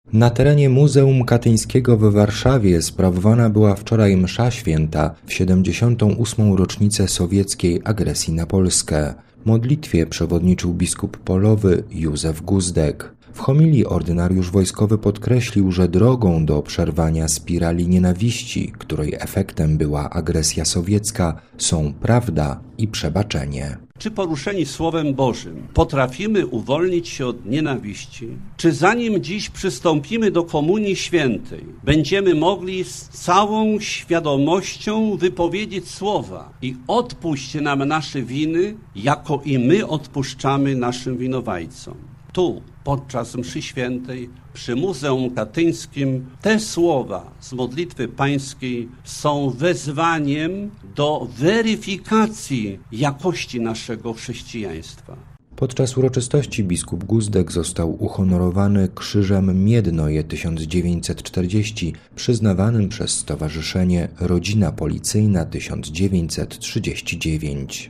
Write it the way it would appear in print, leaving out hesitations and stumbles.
Na terenie Muzeum Katyńskiego w Warszawie sprawowana była wczoraj msza święta w 78. rocznicę sowieckiej agresji na Polskę. Modlitwie przewodniczył biskup polowy Józef Guzdek. W homilii ordynariusz wojskowy podkreślił, że drogą do przerwania spirali nienawiści, której efektem była agresja sowiecka, są prawda i przebaczenie. Czy poruszeni Słowem Bożym potrafimy uwolnić się od nienawiści? Czy zanim dziś przystąpimy do Komunii Świętej, będziemy mogli z całą świadomością wypowiedzieć słowa i odpuść nam nasze winy, jako i my odpuszczamy naszym winowajcom? Tu, podczas mszy świętej, przy Muzeum Katyńskim, te słowa z modlitwy pańskiej są wezwaniem do weryfikacji jakości naszego chrześcijaństwa. Podczas uroczystości biskup Guzdek został uhonorowany Krzyżem Miednoje 1940, przyznawanym przez Stowarzyszenie Rodzina Policyjna 1939.